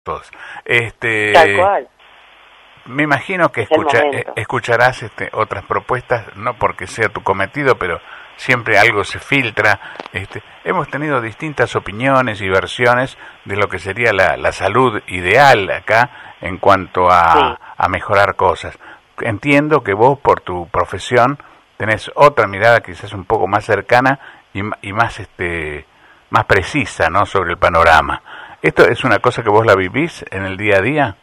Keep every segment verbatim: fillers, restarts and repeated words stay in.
todos. Este, Tal cual. Me imagino que escucha, eh, escucharás este, otras propuestas, no porque sea tu cometido, pero siempre algo se filtra. Este, hemos tenido distintas opiniones y versiones de lo que sería la, la salud ideal acá en cuanto a, sí. a mejorar cosas. Entiendo que vos, por tu profesión, tenés otra mirada quizás un poco más cercana y, y más este más precisa, ¿no?, sobre el panorama. ¿Esto es una cosa que vos la vivís en el día a día?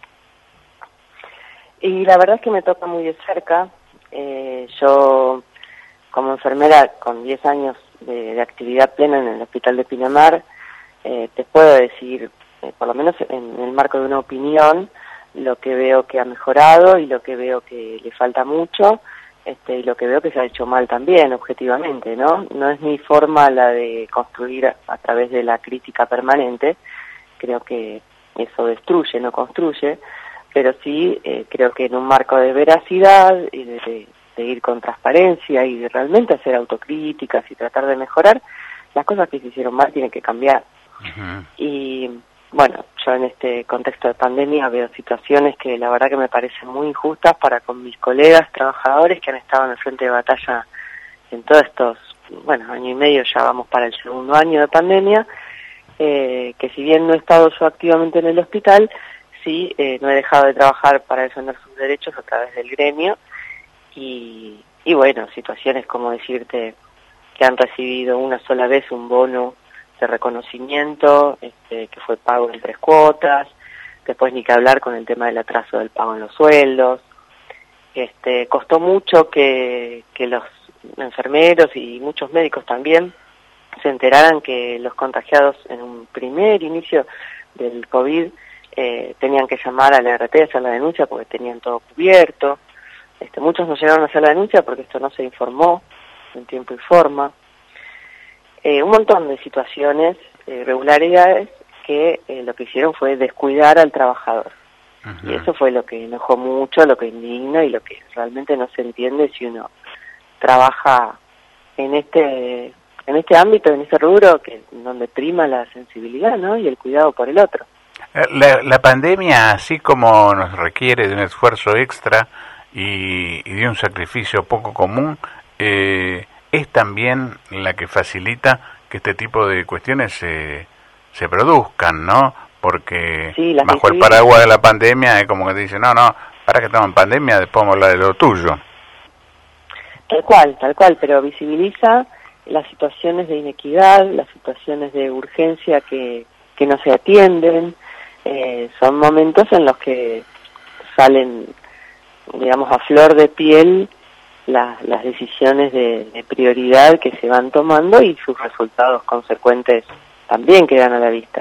Y la verdad es que me toca muy de cerca. Eh, yo, como enfermera con diez años de, de actividad plena en el Hospital de Pinamar, eh, te puedo decir, eh, por lo menos en el marco de una opinión, lo que veo que ha mejorado y lo que veo que le falta mucho, este, y lo que veo que se ha hecho mal también, objetivamente, ¿no? No es mi forma la de construir a, a través de la crítica permanente. Creo que eso destruye, no construye, pero sí eh, creo que en un marco de veracidad y de, de, de ir con transparencia y de realmente hacer autocríticas y tratar de mejorar, las cosas que se hicieron mal tienen que cambiar. Uh-huh. Y bueno, yo en este contexto de pandemia veo situaciones que la verdad que me parecen muy injustas para con mis colegas trabajadores que han estado en el frente de batalla en todos estos, bueno, año y medio, ya vamos para el segundo año de pandemia, eh, que si bien no he estado yo activamente en el hospital, sí, eh, no he dejado de trabajar para defender sus derechos a través del gremio y, y bueno, situaciones como decirte que han recibido una sola vez un bono de reconocimiento, este, que fue pago en tres cuotas, después ni que hablar con el tema del atraso del pago en los sueldos. Este, costó mucho que, que los enfermeros y muchos médicos también se enteraran que los contagiados en un primer inicio del COVID eh, tenían que llamar a la R T a hacer la denuncia porque tenían todo cubierto. Este, muchos no llegaron a hacer la denuncia porque esto no se informó en tiempo y forma. Eh, un montón de situaciones, eh, irregularidades que eh, lo que hicieron fue descuidar al trabajador. Uh-huh. Y eso fue lo que enojó mucho, lo que indigna y lo que realmente no se entiende si uno trabaja en este en este ámbito, en este rubro, que donde prima la sensibilidad, ¿no?, y el cuidado por el otro. La, la pandemia, así como nos requiere de un esfuerzo extra y, y de un sacrificio poco común, eh, es también la que facilita que este tipo de cuestiones se, se produzcan, ¿no? Porque sí, bajo el paraguas de la pandemia es como que te dicen, no, no, para que estamos en pandemia, después vamos a hablar de lo tuyo. Tal cual, tal cual, pero visibiliza las situaciones de inequidad, las situaciones de urgencia que, que no se atienden. Eh, son momentos en los que salen, digamos, a flor de piel las, las decisiones de, de prioridad que se van tomando y sus resultados consecuentes también quedan a la vista.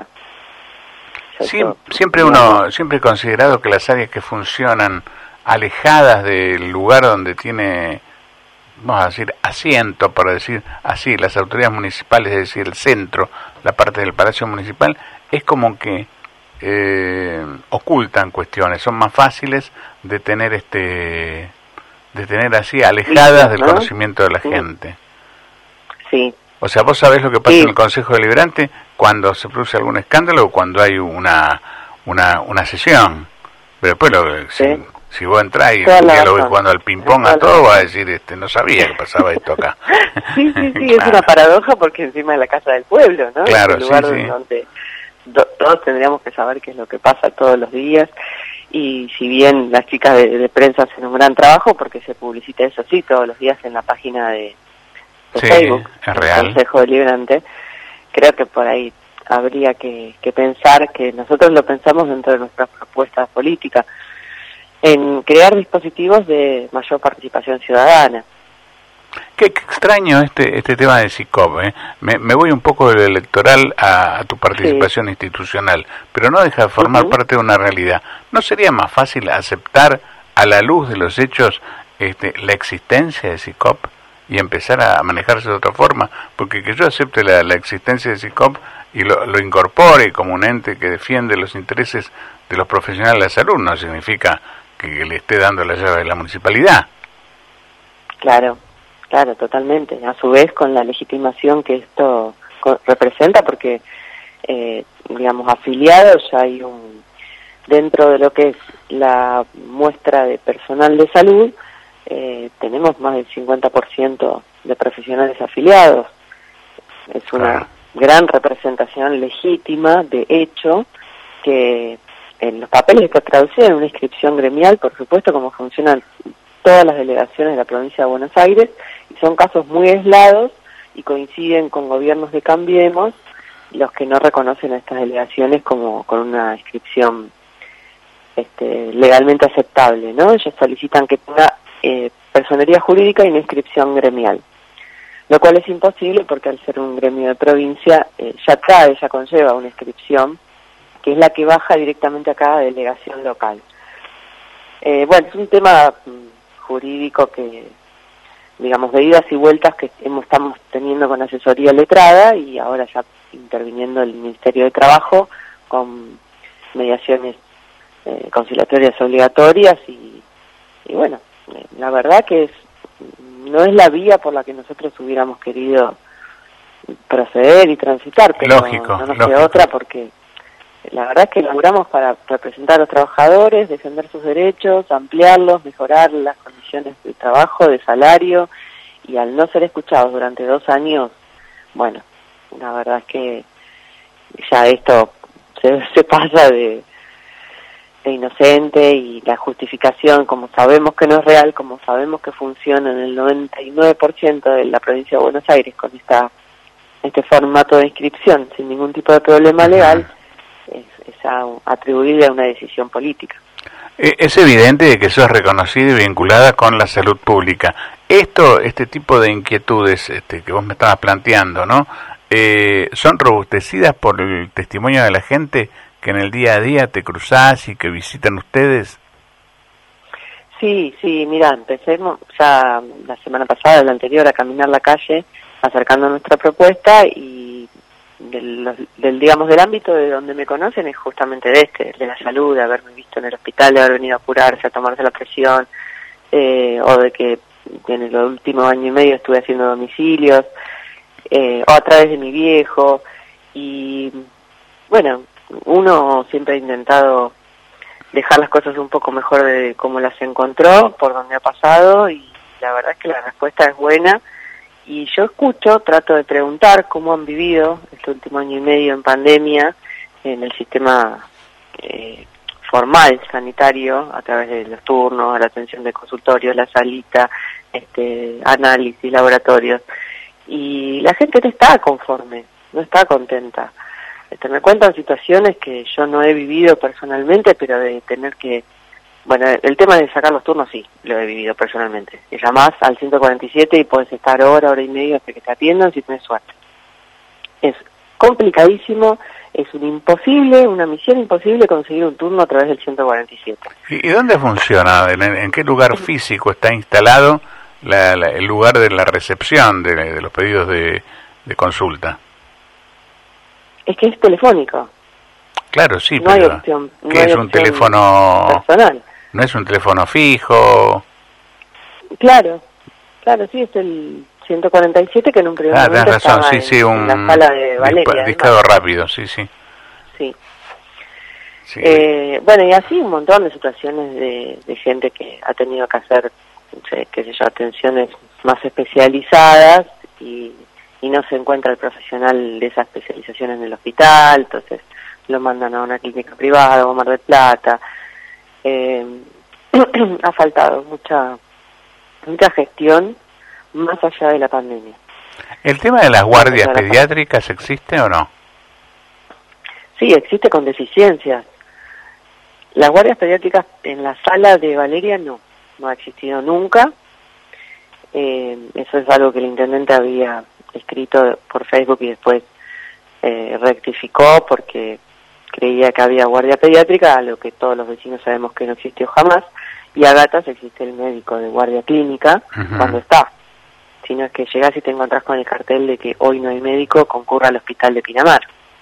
Sí, siempre uno, siempre he considerado que las áreas que funcionan alejadas del lugar donde tiene, vamos a decir, asiento, por decir así, las autoridades municipales, es decir, el centro, la parte del Palacio Municipal, es como que eh, ocultan cuestiones, son más fáciles de tener este de tener así alejadas del conocimiento de la gente. Sí. O sea, vos sabés lo que pasa sí. en el Consejo Deliberante cuando se produce algún escándalo o cuando hay una una una sesión. Pero después, lo, si, sí. si vos entrás y un día lo ves jugando al ping-pong a todo, vas a decir, este no sabía que pasaba esto acá. Sí, sí, sí, claro. Es una paradoja porque encima es la casa del pueblo, ¿no? Claro, es el lugar sí, sí. donde do, todos tendríamos que saber qué es lo que pasa todos los días. Y si bien las chicas de, de prensa hacen un gran trabajo, porque se publicita eso sí todos los días en la página de, de sí, Facebook es real. del Consejo Deliberante, creo que por ahí habría que, que pensar, que nosotros lo pensamos dentro de nuestras propuestas políticas, en crear dispositivos de mayor participación ciudadana. Qué, qué extraño este este tema de SICOP, ¿eh? Me, me voy un poco de lo electoral a, a tu participación sí. institucional, pero no deja de formar uh-huh. parte de una realidad. ¿No sería más fácil aceptar a la luz de los hechos este, la existencia de SICOP y empezar a manejarse de otra forma? Porque que yo acepte la, la existencia de SICOP y lo, lo incorpore como un ente que defiende los intereses de los profesionales de la salud no significa que, que le esté dando la llave de la municipalidad. Claro. Claro, totalmente. A su vez, con la legitimación que esto representa, porque, eh, digamos, afiliados ya hay un, dentro de lo que es la muestra de personal de salud, eh, tenemos más del cincuenta por ciento de profesionales afiliados. Es una Claro. gran representación legítima, de hecho, que en los papeles está traducida en una inscripción gremial, por supuesto, como funcionan todas las delegaciones de la provincia de Buenos Aires, y son casos muy aislados y coinciden con gobiernos de Cambiemos los que no reconocen a estas delegaciones como con una inscripción este, legalmente aceptable, ¿no? Ellos solicitan que tenga eh, personería jurídica y una inscripción gremial, lo cual es imposible porque al ser un gremio de provincia eh, ya trae, ya conlleva una inscripción que es la que baja directamente a cada delegación local. Eh, bueno, es un tema mm, jurídico que, digamos, de idas y vueltas que hemos, estamos teniendo con asesoría letrada y ahora ya interviniendo el Ministerio de Trabajo con mediaciones eh, conciliatorias obligatorias y, y bueno, eh, la verdad que es no es la vía por la que nosotros hubiéramos querido proceder y transitar, pero Lógico, no nos lógico. queda otra porque la verdad es que laburamos para representar a los trabajadores, defender sus derechos, ampliarlos, mejorar las condiciones de trabajo, de salario, y al no ser escuchados durante dos años, bueno, la verdad es que ya esto se, se pasa de, de inocente, y la justificación, como sabemos que no es real, como sabemos que funciona en el noventa y nueve por ciento de la provincia de Buenos Aires con esta este formato de inscripción sin ningún tipo de problema legal, es, es a, atribuible a una decisión política. Es evidente que sos reconocida y vinculada con la salud pública. Esto, este tipo de inquietudes este, que vos me estabas planteando, ¿no? Eh, ¿Son robustecidas por el testimonio de la gente que en el día a día te cruzás y que visitan ustedes? Sí, sí, mira, empecemos ya la semana pasada, la anterior, a caminar la calle acercando nuestra propuesta, y del, del digamos del ámbito de donde me conocen es justamente de este, de la salud, de haberme visto en el hospital, de haber venido a curarse, a tomarse la presión, eh, o de que en el último año y medio estuve haciendo domicilios, eh, o a través de mi viejo, y bueno, uno siempre ha intentado dejar las cosas un poco mejor de cómo las encontró, por donde ha pasado, y la verdad es que la respuesta es buena. Y yo escucho, trato de preguntar cómo han vivido este último año y medio en pandemia en el sistema eh, formal sanitario, a través de los turnos, la atención de consultorios, la salita, este, análisis, laboratorios. Y la gente no está conforme, no está contenta. Este, me cuentan situaciones que yo no he vivido personalmente, pero de tener que... Bueno, el tema de sacar los turnos sí, lo he vivido personalmente. Y llamás al ciento cuarenta y siete y podés estar hora, hora y media hasta que te atiendan si tenés suerte. Es complicadísimo, es un imposible, una misión imposible conseguir un turno a través del ciento cuarenta y siete. ¿Y dónde funciona? ¿En, en qué lugar físico está instalado la, la, el lugar de la recepción de, de los pedidos de, de consulta? Es que es telefónico. Claro, sí, no pero hay opción, no ¿qué hay es un opción teléfono personal? ¿No es un teléfono fijo? Claro, claro, sí, es el ciento cuarenta y siete que en un primer Ah, momento tenés razón, estaba sí, en, sí, un en la sala de Valeria. dispa, discado rápido, sí, sí. Sí. sí. Eh, bueno, y así un montón de situaciones de, de gente que ha tenido que hacer, no sé, qué sé yo, atenciones más especializadas y, y no se encuentra el profesional de esa especialización en el hospital, entonces lo mandan a una clínica privada o Mar del Plata. Eh, ha faltado mucha mucha gestión más allá de la pandemia. ¿El tema de las guardias pediátricas existe o no? Sí, existe con deficiencias. Las guardias pediátricas en la sala de Valeria no, no ha existido nunca. Eh, eso es algo que el intendente había escrito por Facebook y después eh, rectificó porque creía que había guardia pediátrica, a lo que todos los vecinos sabemos que no existió jamás, y a gatas existe el médico de guardia clínica uh-huh. cuando está. Si no es que llegás y te encontrás con el cartel de que hoy no hay médico, concurra al hospital de Pinamar.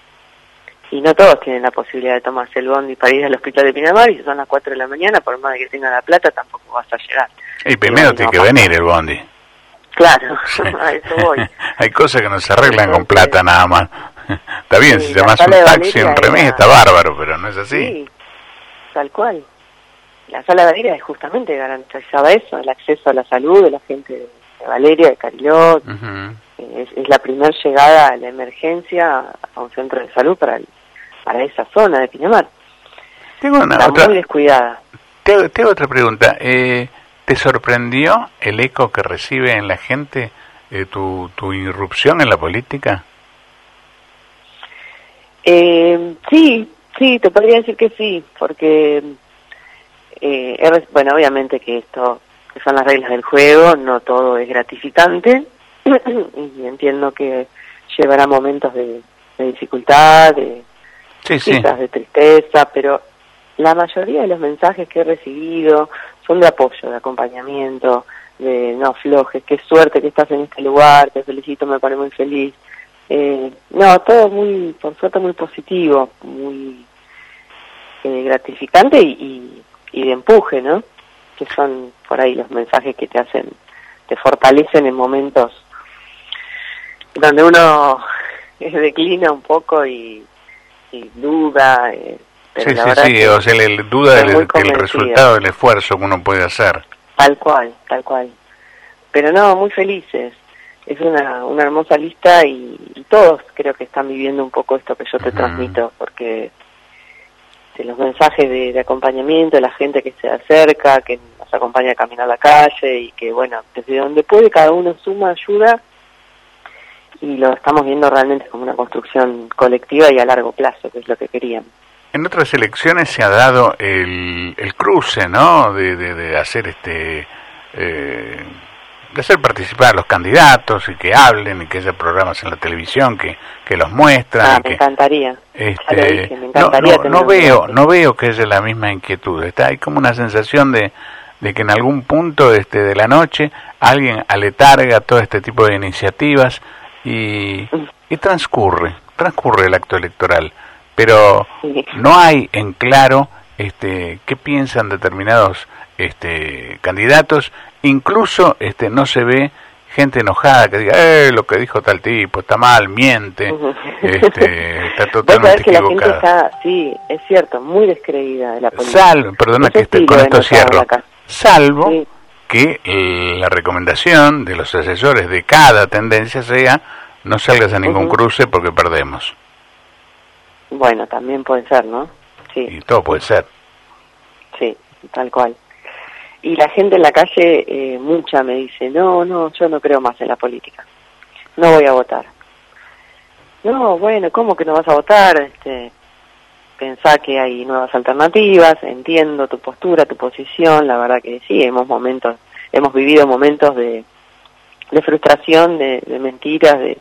Y no todos tienen la posibilidad de tomarse el bondi para ir al hospital de Pinamar, y si son las cuatro de la mañana, por más de que tenga la plata, tampoco vas a llegar. Y primero tiene que venir el bondi. Claro, sí. A eso voy. Hay cosas que no se arreglan con plata nada más. Está bien, sí, si llamas un taxi, un remis, está bárbaro, pero no es así. Sí, Tal cual. La sala de Valeria es justamente garantizaba eso, el acceso a la salud de la gente de Valeria, de Cariló. Uh-huh. es, es la primera llegada a la emergencia a un centro de salud para, el, para esa zona de Pinamar. Tengo una Está otra, muy descuidada. Te, te hago otra pregunta. Eh, ¿Te sorprendió el eco que recibe en la gente eh, tu, tu irrupción en la política? Eh, sí, sí, te podría decir que sí, porque, eh, es, bueno, obviamente que esto, que son las reglas del juego, no todo es gratificante, y entiendo que llevará momentos de, de dificultad, de, sí, sí. quizás de tristeza, pero la mayoría de los mensajes que he recibido son de apoyo, de acompañamiento, de no aflojes, qué suerte que estás en este lugar, te felicito, me pone muy feliz. Eh, no, todo muy, por suerte, muy positivo, muy eh, gratificante y, y, y de empuje, ¿no? Que son por ahí los mensajes que te hacen, te fortalecen en momentos donde uno declina un poco y, y duda. Eh, pero sí, la sí, verdad sí, que o sea, le duda del, del resultado del esfuerzo que uno puede hacer. Tal cual, tal cual. Pero no, muy felices. Es una, una hermosa lista y, y todos creo que están viviendo un poco esto que yo te uh-huh. transmito, porque de los mensajes de, de acompañamiento, de la gente que se acerca, que nos acompaña a caminar la calle y que, bueno, desde donde puede cada uno suma ayuda y lo estamos viendo realmente como una construcción colectiva y a largo plazo, que es lo que queríamos. En otras elecciones se ha dado el, el cruce, ¿no? De, de, de hacer este... Eh, de hacer participar a los candidatos y que hablen y que haya programas en la televisión que, que los muestran. Ah, y que, me encantaría. Este, dije, me encantaría no, no, no veo, no veo que haya la misma inquietud. Está, hay como una sensación de, de que en algún punto este, de la noche alguien aletarga todo este tipo de iniciativas y, y transcurre, transcurre el acto electoral. Pero sí. no hay en claro este, qué piensan determinados este, candidatos. Incluso este no se ve gente enojada que diga, eh, lo que dijo tal tipo está mal, miente, este, está totalmente que equivocada. La gente está, sí, es cierto, muy descreída de la política. Salvo, perdona que este, con esto cierro, salvo sí. que eh, la recomendación de los asesores de cada tendencia sea no salgas a ningún uh-huh. cruce porque perdemos. Bueno, también puede ser, ¿no? Sí. Y todo puede ser. Sí, tal cual. Y la gente en la calle, eh, mucha me dice, no, no, yo no creo más en la política, no voy a votar. No, bueno, ¿cómo que no vas a votar? Este, pensá que hay nuevas alternativas, entiendo tu postura, tu posición, la verdad que sí, hemos momentos, hemos vivido momentos de, de frustración, de, de mentiras, de,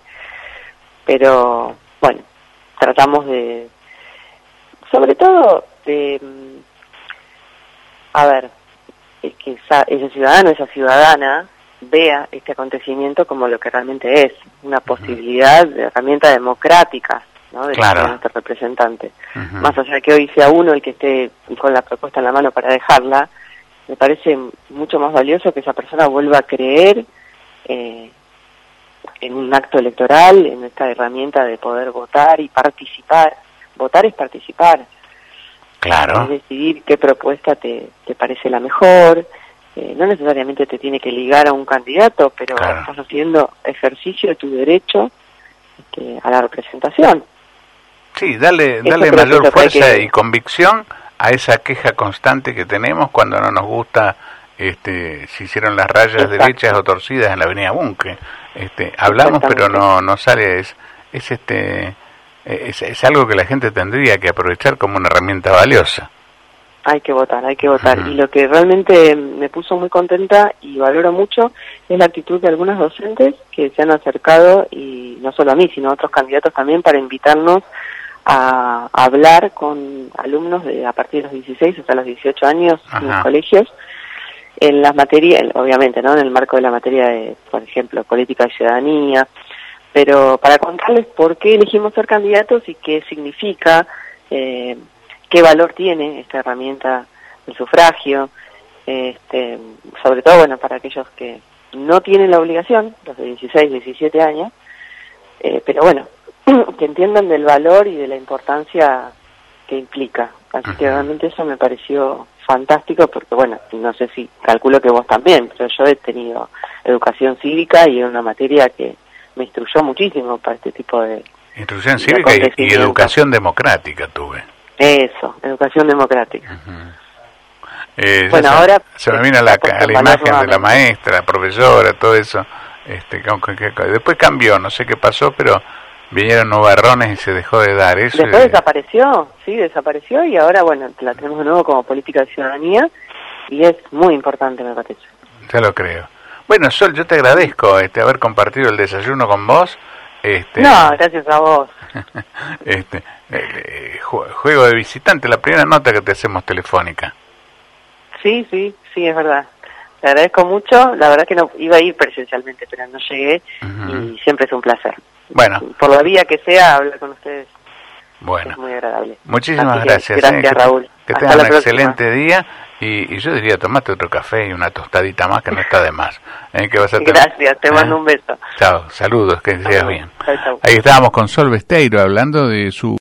pero bueno, tratamos de, sobre todo de, a ver, que esa, ese ciudadano, esa ciudadana vea este acontecimiento como lo que realmente es, una posibilidad de herramienta democrática, ¿no? De claro. nuestro representante. Uh-huh. Más allá de que hoy sea uno el que esté con la propuesta en la mano para dejarla, me parece mucho más valioso que esa persona vuelva a creer eh, en un acto electoral, en esta herramienta de poder votar y participar. Votar es participar. Claro. Es decidir qué propuesta te, te parece la mejor. Eh, no necesariamente te tiene que ligar a un candidato, pero claro. estás haciendo ejercicio de tu derecho este, a la representación. Sí, dale, dale mayor fuerza que... y convicción a esa queja constante que tenemos cuando no nos gusta este, si hicieron las rayas Exacto. derechas o torcidas en la avenida Bunque. Este, hablamos, pero no, no sale, es, es este... Es, es algo que la gente tendría que aprovechar como una herramienta valiosa. Hay que votar, hay que votar. Uh-huh. Y lo que realmente me puso muy contenta y valoro mucho es la actitud de algunas docentes que se han acercado, y no solo a mí, sino a otros candidatos también, para invitarnos a, a hablar con alumnos de a partir de los dieciséis hasta los dieciocho años uh-huh. en los colegios, en las materias, obviamente, ¿no? En el marco de la materia de, por ejemplo, política de ciudadanía, pero para contarles por qué elegimos ser candidatos y qué significa, eh, qué valor tiene esta herramienta del sufragio, este, sobre todo, bueno, para aquellos que no tienen la obligación, los de dieciséis, diecisiete años, eh, pero bueno, que entiendan del valor y de la importancia que implica. Así uh-huh. que realmente eso me pareció fantástico porque, bueno, no sé si, calculo que vos también, pero yo he tenido educación cívica y es una materia que me instruyó muchísimo para este tipo de... Instrucción cívica y, y educación democrática tuve. Eso, educación democrática. Uh-huh. eh, bueno, se, ahora... Se me viene a la, a la imagen de la maestra, la profesora, todo eso. Este, que, que, que, después cambió, no sé qué pasó, pero vinieron nubarrones y se dejó de dar eso. Después y... desapareció, sí, desapareció y ahora, bueno, la tenemos de nuevo como política de ciudadanía y es muy importante, me parece. Ya lo creo. Bueno, Sol, yo te agradezco este haber compartido el desayuno con vos. Este, no, gracias a vos. este, eh, juego de visitante, la primera nota que te hacemos telefónica. Sí, sí, sí, es verdad. Te agradezco mucho, la verdad que no iba a ir presencialmente, pero no llegué uh-huh. y siempre es un placer. Bueno. Por la vía que sea, hablar con ustedes bueno. es muy agradable. Muchísimas Así gracias. Que, gracias, eh, Raúl. Que, que tengan un excelente día y, y yo diría, tomate otro café y una tostadita más que no está de más. ¿Eh? Que vas a tener... Gracias, te mando ¿Eh? un beso. Chao, saludos, que seas bien. Chau, chau. Ahí estábamos con Sol Besteiro hablando de su...